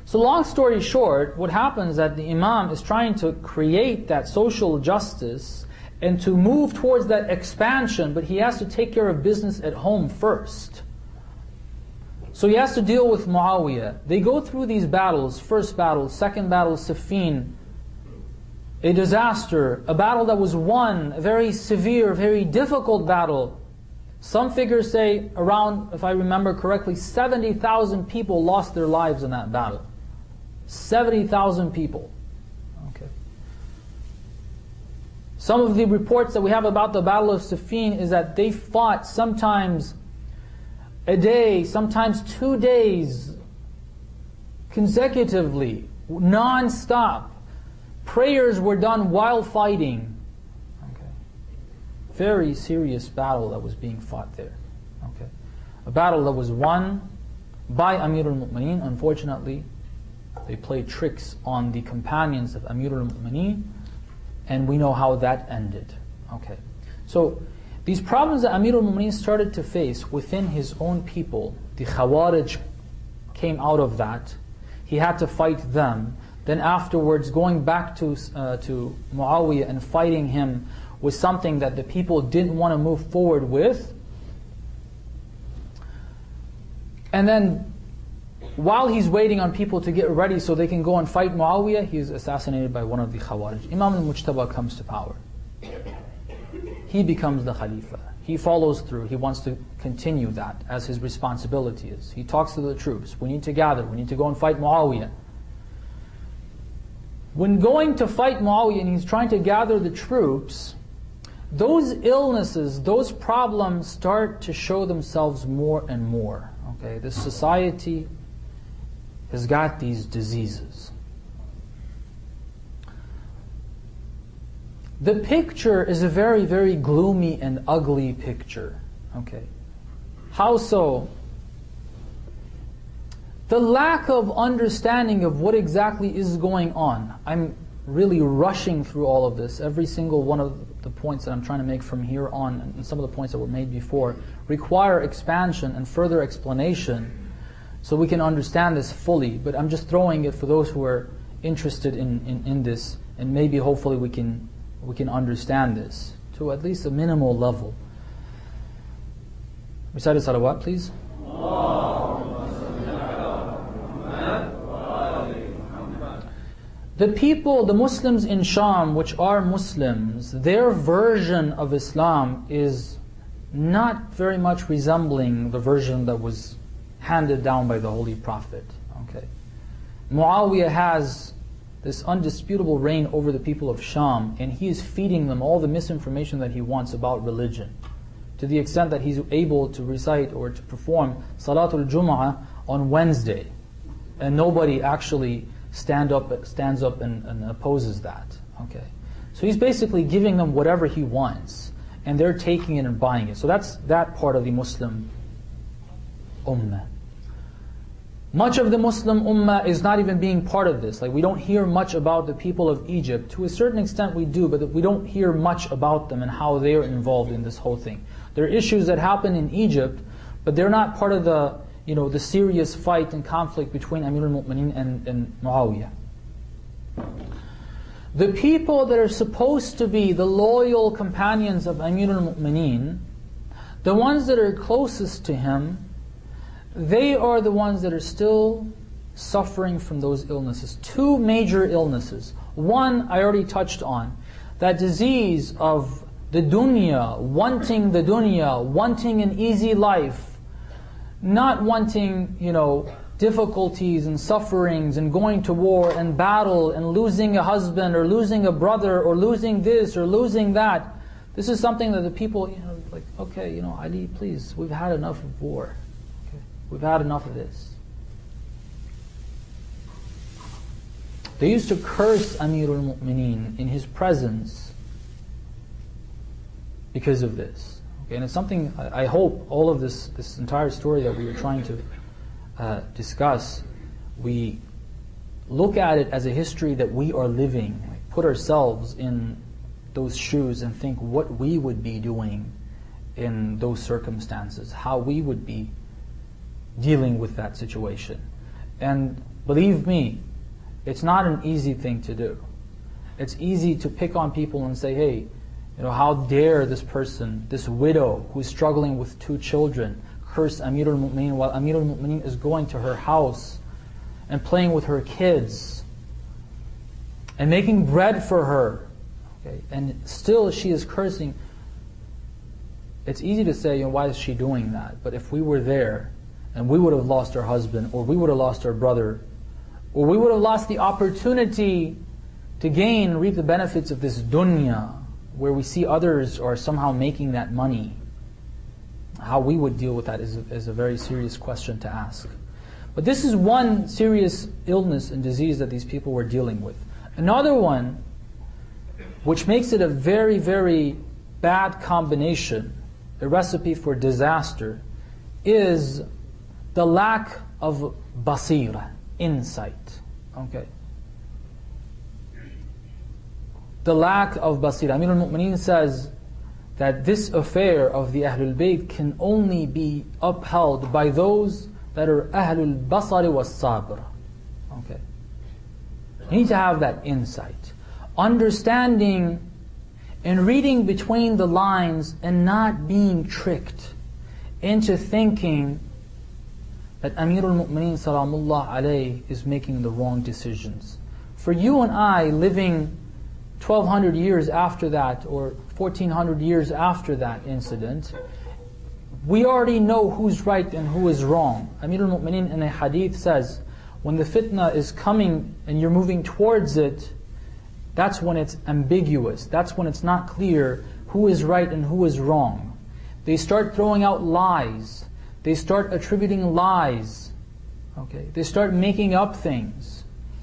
So long story short, what happens is that the Imam is trying to create that social justice and to move towards that expansion, but he has to take care of business at home first. So he has to deal with Muawiyah. They go through these battles, first battle, second battle, Siffin, a disaster, a battle that was won, a very severe, very difficult battle. Some figures say around, if I remember correctly, seventy thousand people lost their lives in that battle. seventy thousand people. Okay. Some of the reports that we have about the Battle of Siffin is that they fought sometimes a day, sometimes two days, consecutively, non-stop. Prayers were done while fighting. Okay. Very serious battle that was being fought there. Okay. A battle that was won by Amir al-Mu'mineen. Unfortunately, they played tricks on the companions of Amir al-Mu'mineen, and we know how that ended. Okay. So, these problems that Amir al-Mu'mineen started to face within his own people, the Khawarij came out of that. He had to fight them. Then afterwards, going back to uh, to Muawiyah and fighting him was something that the people didn't want to move forward with. And then, while he's waiting on people to get ready so they can go and fight Muawiyah, he's assassinated by one of the Khawarij. Imam al-Mujtaba comes to power. He becomes the Khalifa. He follows through. He wants to continue that as his responsibility is. He talks to the troops. We need to gather. We need to go and fight Muawiyah. When going to fight Muawiyah and he's trying to gather the troops, those illnesses, those problems start to show themselves more and more. Okay, this society has got these diseases. The picture is a very, very gloomy and ugly picture. Okay. How so? The lack of understanding of what exactly is going on. I'm really rushing through all of this. Every single one of the points that I'm trying to make from here on, and some of the points that were made before, require expansion and further explanation so we can understand this fully. But I'm just throwing it for those who are interested in, in, in this, and maybe hopefully we can, we can understand this to at least a minimal level. Recite a salawat, please. The people, the Muslims in Sham, which are Muslims, their version of Islam is not very much resembling the version that was handed down by the Holy Prophet. Okay, Muawiyah has this undisputable reign over the people of Sham, and he is feeding them all the misinformation that he wants about religion, to the extent that he's able to recite or to perform Salatul Jum'ah on Wednesday, and nobody actually stand up, stands up and, and opposes that. Okay, so he's basically giving them whatever he wants, and they're taking it and buying it. So that's that part of the Muslim Ummah. Much of the Muslim Ummah is not even being part of this. Like, we don't hear much about the people of Egypt. To a certain extent we do, but we don't hear much about them and how they're involved in this whole thing. There are issues that happen in Egypt, but they're not part of the, you know, the serious fight and conflict between Amir al-Mu'mineen and, and Muawiyah. The people that are supposed to be the loyal companions of Amir al-Mu'mineen, the ones that are closest to him, they are the ones that are still suffering from those illnesses. Two major illnesses. One, I already touched on, that disease of the dunya, wanting the dunya, wanting an easy life, not wanting, you know, difficulties and sufferings and going to war and battle and losing a husband or losing a brother or losing this or losing that. This is something that the people, you know, like, okay, you know, Ali, please, we've had enough of war. Okay, we've had enough of this. They used to curse Amir al-Mu'mineen in his presence because of this. Okay, and it's something, I, I hope all of this, this entire story that we were trying to uh, discuss, we look at it as a history that we are living, like put ourselves in those shoes and think what we would be doing in those circumstances, how we would be dealing with that situation. And Believe me, it's not an easy thing to do. It's easy to pick on people and say, hey, you know, how dare this person, this widow who's struggling with two children, curse Amir al-Mu'mineen while Amir al-Mu'mineen is going to her house and playing with her kids and making bread for her. Okay? And still she is cursing. It's easy to say, you know, why is she doing that? But if we were there and we would have lost our husband, or we would have lost our brother, or we would have lost the opportunity to gain, reap the benefits of this dunya, where we see others are somehow making that money, how we would deal with that is a, is a very serious question to ask. But this is one serious illness and disease that these people were dealing with. Another one, which makes it a very, very bad combination, a recipe for disaster, is the lack of basira, insight. Okay. The lack of basira. Amir al-Mu'mineen says that this affair of the Ahlul Bayt can only be upheld by those that are Ahlul Basari was Sabr. Okay. You need to have that insight. Understanding and reading between the lines and not being tricked into thinking that Amir al-Mu'mineen Salamullah alayhi is making the wrong decisions. For you and I, living twelve hundred years after that, or fourteen hundred years after that incident, we already know who's right and who is wrong. Amir al-Mu'mineen in a hadith says, when the fitna is coming and you're moving towards it, that's when it's ambiguous. That's when it's not clear who is right and who is wrong. They start throwing out lies. They start attributing lies. Okay, they start making up things.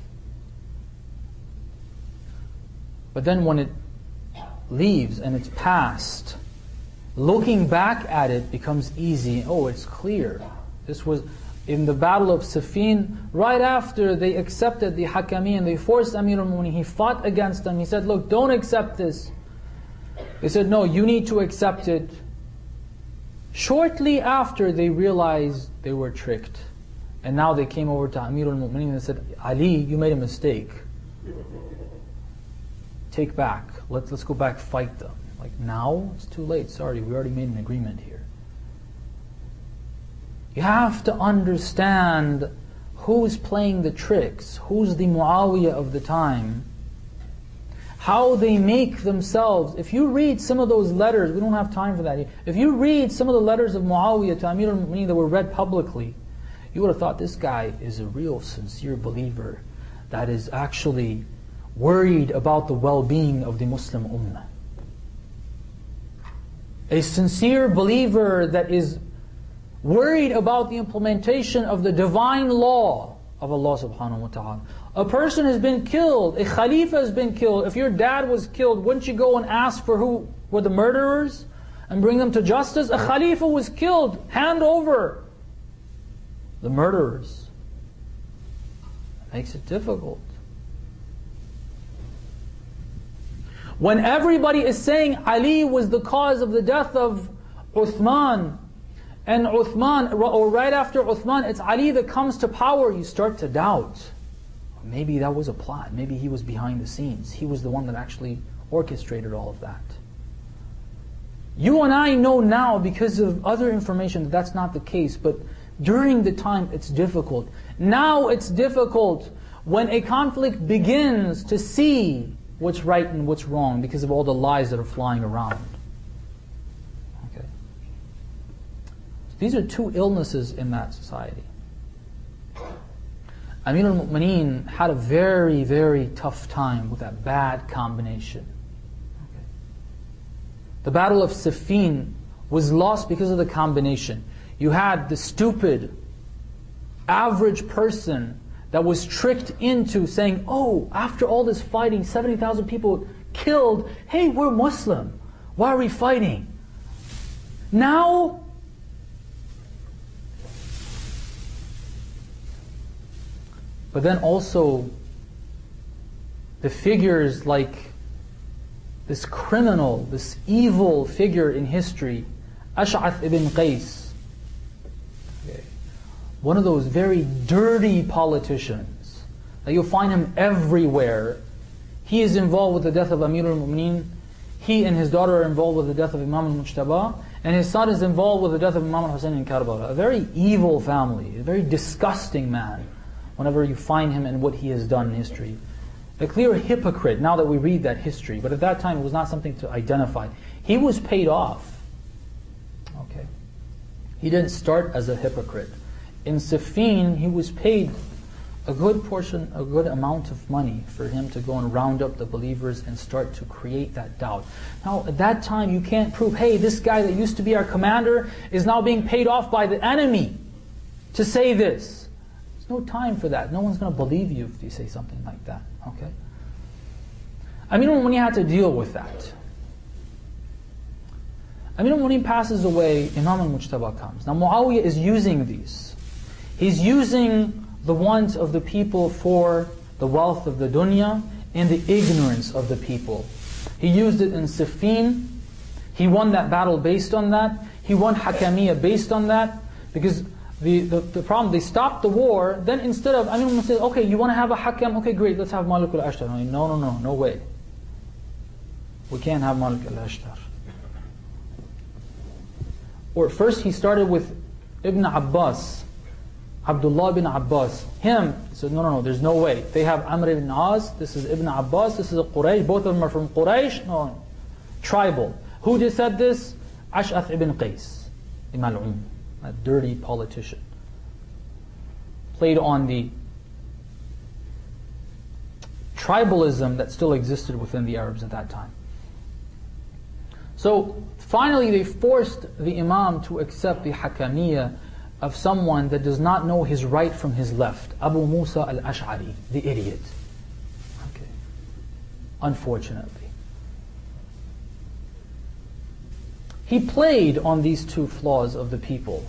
But then when it leaves and it's past, looking back at it becomes easy. Oh, it's clear. This was in the Battle of Siffin, right after they accepted the Hakami and they forced Amir al-Mu'mineen. He fought against them. He said, look, don't accept this. They said, no, you need to accept it. Shortly after, they realized they were tricked. And now they came over to Amir al-Mu'mineen and said, Ali, you made a mistake. Take back. Let's, let's go back, fight them. Like, now? It's too late. Sorry, we already made an agreement here. You have to understand who's playing the tricks, who's the Muawiyah of the time, how they make themselves. If you read some of those letters, we don't have time for that. If you read some of the letters of Muawiyah to Amir al-Mu'mineen that were read publicly, you would have thought this guy is a real sincere believer that is actually worried about the well-being of the Muslim Ummah. A sincere believer that is worried about the implementation of the divine law of Allah subhanahu wa ta'ala. A person has been killed, a Khalifa has been killed. If your dad was killed, wouldn't you go and ask for who were the murderers and bring them to justice? A Khalifa was killed, hand over the murderers. It makes it difficult. When everybody is saying Ali was the cause of the death of Uthman, and Uthman, or right after Uthman, it's Ali that comes to power, you start to doubt. Maybe that was a plot. Maybe he was behind the scenes. He was the one that actually orchestrated all of that. You and I know now, because of other information, that that's not the case. But during the time, it's difficult. Now it's difficult when a conflict begins to see what's right and what's wrong because of all the lies that are flying around. Okay. So these are two illnesses in that society. Amir al-Mu'mineen had a very, very tough time with that bad combination. Okay. The Battle of Siffin was lost because of the combination. You had the stupid, average person that was tricked into saying, oh, after all this fighting, seventy thousand people killed, hey, we're Muslim. Why are we fighting? Now, but then also the figures like this criminal, this evil figure in history, Ash'ath ibn Qais. Okay. One of those very dirty politicians. that you'll find him everywhere. He is involved with the death of Amir al-Mu'mineen. He and his daughter are involved with the death of Imam al-Mujtaba. And his son is involved with the death of Imam al-Hussein in Karbala. A very evil family, a very disgusting man, whenever you find him and what he has done in history. A clear hypocrite, now that we read that history. But at that time, it was not something to identify. He was paid off. Okay. He didn't start as a hypocrite. In Siffin, he was paid a good portion, a good amount of money for him to go and round up the believers and start to create that doubt. Now, at that time, you can't prove, hey, this guy that used to be our commander is now being paid off by the enemy to say this. There's no time for that. No one's going to believe you if you say something like that. Okay? I mean, when he had to deal with that. I mean, when he passes away, Imam al-Mujtaba comes. Now, Muawiyah is using these. He's using the want of the people for the wealth of the dunya and the ignorance of the people. He used it in Siffin. He won that battle based on that. He won Hakamiyya based on that. Because the, the, the problem, they stopped the war, then instead of, I mean, say, okay, you want to have a Hakam? Okay, great, let's have Malik al-Ashtar. No, no, no, no way. We can't have Malik al-Ashtar. Or first he started with Ibn Abbas, Abdullah ibn Abbas. Him, he said, no, no, no, there's no way. They have Amr ibn As, this is Ibn Abbas, this is a Quraysh, both of them are from Quraysh. No, no. Tribal. Who just said this? Ash'ath ibn Qais, the Mal'un, a dirty politician. Played on the tribalism that still existed within the Arabs at that time. So finally they forced the Imam to accept the Hakamiyya of someone that does not know his right from his left. Abu Musa al-Ash'ari, the idiot. Okay. Unfortunately. He played on these two flaws of the people.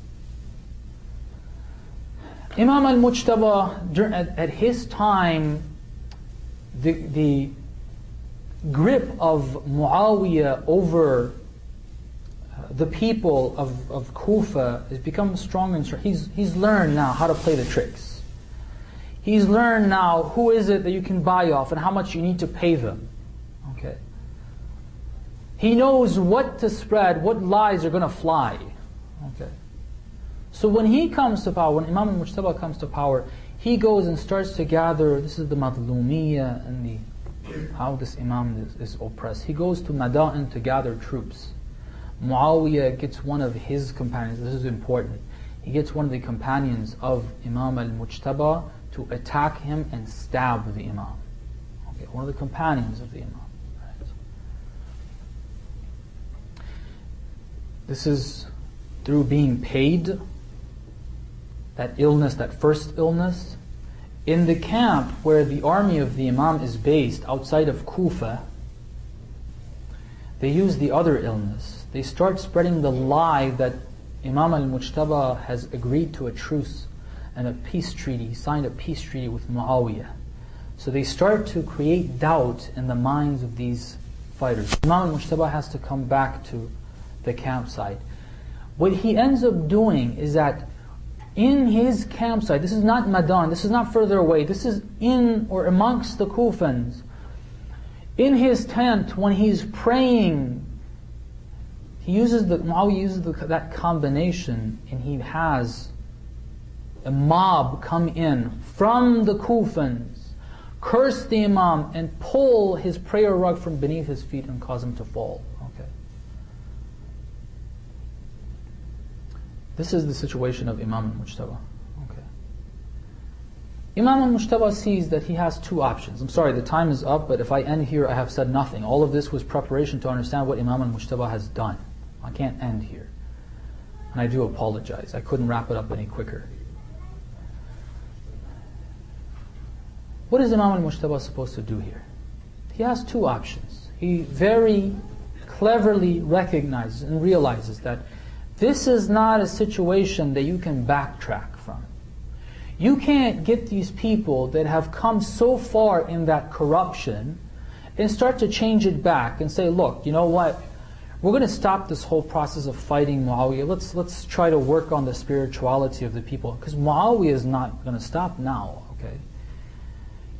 Imam al-Mujtaba, at, at his time, the, the grip of Muawiyah over the people of, of Kufa has become stronger and stronger. He's, he's learned now how to play the tricks. He's learned now who is it that you can buy off and how much you need to pay them. Okay. He knows what to spread, what lies are going to fly. Okay. So when he comes to power, when Imam al-Mujtaba comes to power, he goes and starts to gather, this is the Madlumiyya and the how this Imam is, is oppressed. He goes to Mada'in to gather troops. Muawiyah gets one of his companions, this is important, he gets one of the companions of Imam al-Mujtaba to attack him and stab the Imam. Okay, one of the companions of the Imam. Right. This is through being paid, that illness, that first illness. In the camp where the army of the Imam is based, outside of Kufa, they use the other illness. They start spreading the lie that Imam al-Mujtaba has agreed to a truce and a peace treaty, he signed a peace treaty with Muawiyah. So they start to create doubt in the minds of these fighters. Imam al-Mujtaba has to come back to the campsite. What he ends up doing is that in his campsite, this is not Madan, this is not further away, this is in or amongst the Kufans. In his tent, when he's praying, he uses the, Muawiyah uses the, that combination, and he has a mob come in from the Kufans, curse the Imam, and pull his prayer rug from beneath his feet and cause him to fall. Okay. This is the situation of Imam al-Mujtaba. Okay. Imam al-Mujtaba sees that he has two options. I'm sorry, the time is up, but if I end here, I have said nothing. All of this was preparation to understand what Imam al-Mujtaba has done. I can't end here. And I do apologize. I couldn't wrap it up any quicker. What is Imam al-Mujtaba supposed to do here? He has two options. He very cleverly recognizes and realizes that this is not a situation that you can backtrack from. You can't get these people that have come so far in that corruption and start to change it back and say, look, you know what? We're going to stop this whole process of fighting Muawiyah. Let's, let's try to work on the spirituality of the people. Because Muawiyah is not going to stop now, okay?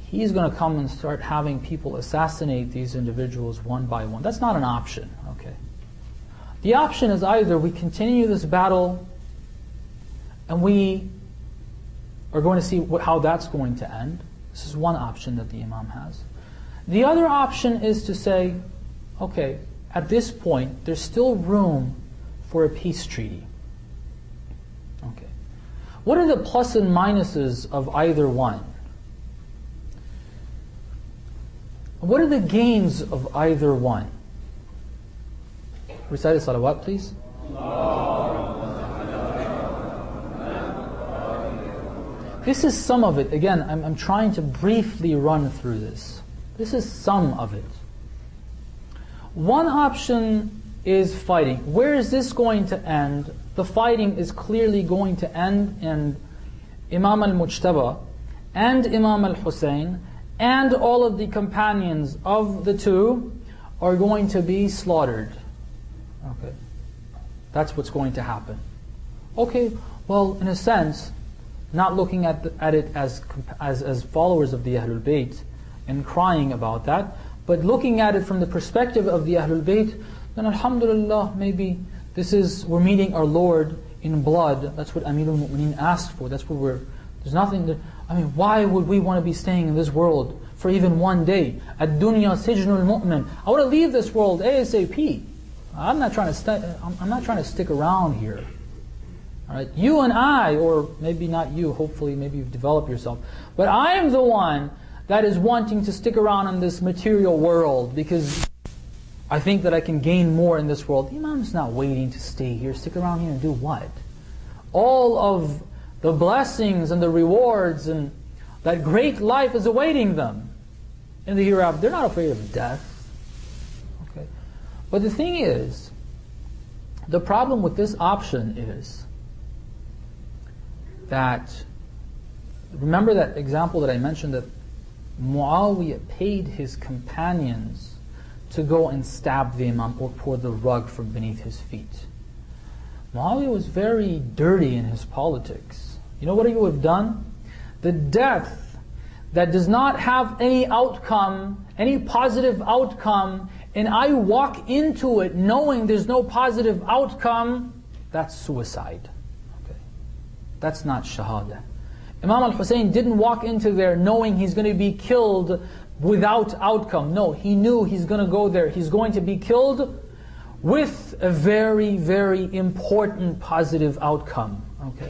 he's going to come and start having people assassinate these individuals one by one. That's not an option, okay? The option is either we continue this battle and we are going to see what, how that's going to end. This is one option that the Imam has. The other option is to say, okay, at this point, there's still room for a peace treaty. Okay. What are the plus and minuses of either one? What are the gains of either one? Recite a salawat, please. This is some of it. Again, I'm, I'm trying to briefly run through this. This is some of it. One option is fighting. Where is this going to end? The fighting is clearly going to end in Imam al-Mujtaba and Imam al-Hussein, and all of the companions of the two are going to be slaughtered. Okay. That's what's going to happen. Okay, well, in a sense, not looking at, the, at it as, as, as followers of the Ahlul Bayt and crying about that, but looking at it from the perspective of the Ahlul Bayt, then alhamdulillah, maybe this is, we're meeting our Lord in blood. That's what Amirul Mu'mineen asked for. That's what we're, there's nothing that, I mean, why would we want to be staying in this world for even one day? Ad-dunya sijnul mu'min. I want to leave this world ASAP. I'm not trying to st- I'm not trying to stick around here. All right, you and I, or maybe not you. Hopefully, maybe you've developed yourself. But I am the one that is wanting to stick around in this material world because I think that I can gain more in this world. The Imam's not waiting to stay here. Stick around here and do what? All of the blessings and the rewards and that great life is awaiting them in the hereafter. They're not afraid of death. Okay, but the thing is, the problem with this option is that, remember that example that I mentioned, that Muawiyah paid his companions to go and stab the Imam or pour the rug from beneath his feet. Muawiyah was very dirty in his politics. You know what he would have done? The death that does not have any outcome, any positive outcome, and I walk into it knowing there's no positive outcome, that's suicide. Okay, that's not shahada. Imam al-Hussein didn't walk into there knowing he's going to be killed without outcome. No, he knew he's going to go there. He's going to be killed with a very, very important positive outcome. Okay.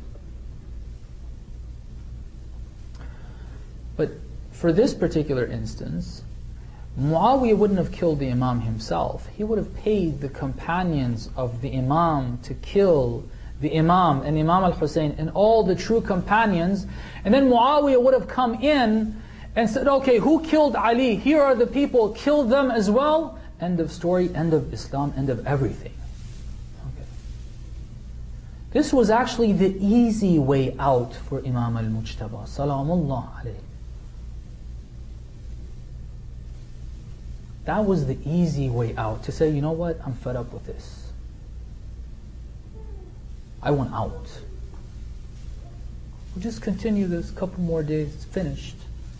But for this particular instance, Muawiyah wouldn't have killed the Imam himself. He would have paid the companions of the Imam to kill the Imam and Imam al-Hussein and all the true companions. And then Muawiyah would have come in and said, okay, who killed Ali? Here are the people, kill them as well. End of story, end of Islam, end of everything. Okay. This was actually the easy way out for Imam al-Mujtaba, salamullah alayhi. That was the easy way out, to say, you know what, I'm fed up with this. I want out. We'll just continue this a couple more days, it's finished.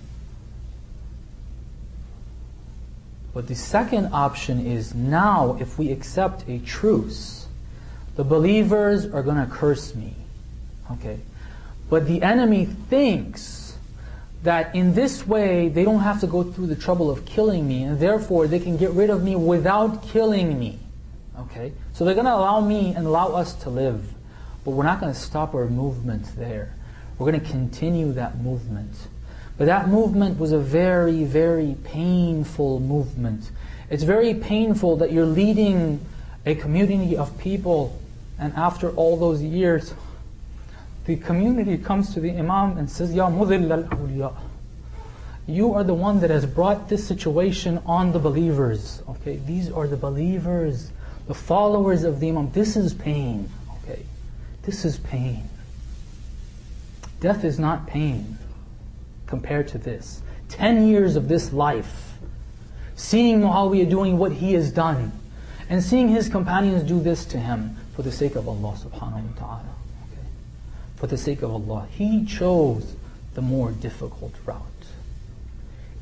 But the second option is, now if we accept a truce, the believers are going to curse me. Okay? But the enemy thinks that in this way they don't have to go through the trouble of killing me, and therefore they can get rid of me without killing me. Okay? So they're going to allow me and allow us to live. But we're not going to stop our movement there. We're going to continue that movement. But that movement was a very, very painful movement. It's very painful that you're leading a community of people, and after all those years, the community comes to the Imam and says, Ya mudhill al-awliya, you are the one that has brought this situation on the believers. Okay, these are the believers, the followers of the Imam. This is pain. Okay, this is pain. Death is not pain compared to this. Ten years of this life, seeing Muawiyah doing what he has done, and seeing his companions do this to him for the sake of Allah subhanahu wa ta'ala. Okay? For the sake of Allah. He chose the more difficult route.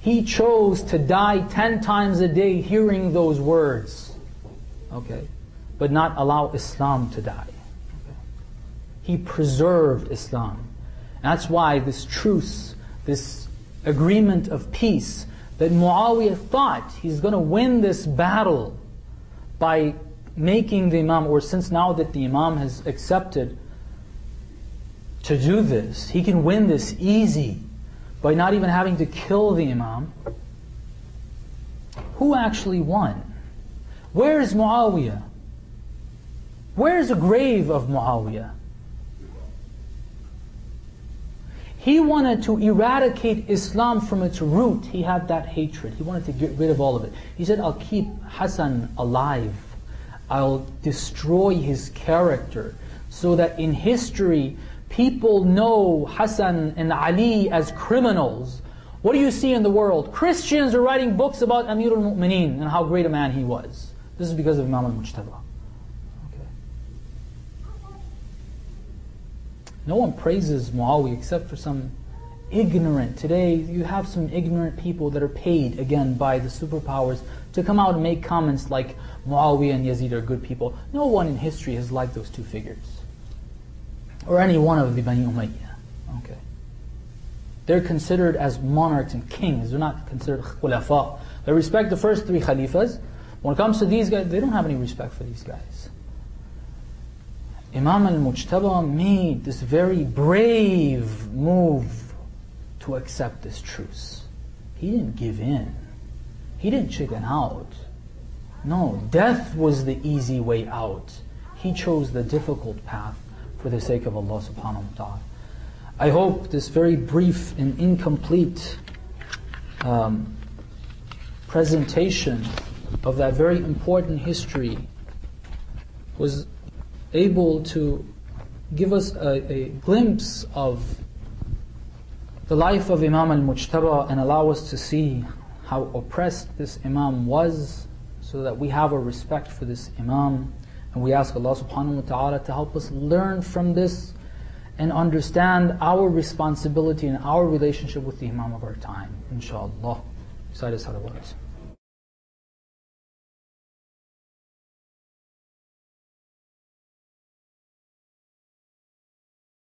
He chose to die ten times a day hearing those words. Okay? But not allow Islam to die. Okay? He preserved Islam. And that's why this truce, this agreement of peace, that Muawiyah thought he's going to win this battle by making the Imam, or since now that the Imam has accepted to do this, he can win this easy by not even having to kill the Imam. Who actually won? Where is Muawiyah? Where is the grave of Muawiyah? He wanted to eradicate Islam from its root. He had that hatred. He wanted to get rid of all of it. He said, I'll keep Hassan alive. I'll destroy his character so that in history people know Hassan and Ali as criminals. What do you see in the world? Christians are writing books about Amir al-Mu'mineen and how great a man he was. This is because of Imam al-Mujtaba. No one praises Muawiyah except for some ignorant. Today you have some ignorant people that are paid, again, by the superpowers to come out and make comments like Muawiyah and Yazid are good people. No one in history has liked those two figures. Or any one of the Bani Umayyah. Okay. They're considered as monarchs and kings. They're not considered khulafa. They respect the first three khalifas. When it comes to these guys, they don't have any respect for these guys. Imam al-Mujtaba made this very brave move to accept this truce. He didn't give in. He didn't chicken out. No, death was the easy way out. He chose the difficult path for the sake of Allah subhanahu wa ta'ala. I hope this very brief and incomplete um, presentation of that very important history was able to give us a, a glimpse of the life of Imam al-Mujtaba and allow us to see how oppressed this Imam was, so that we have a respect for this Imam. And we ask Allah subhanahu wa ta'ala to help us learn from this and understand our responsibility and our relationship with the Imam of our time. Inshallah. Recite as salawat.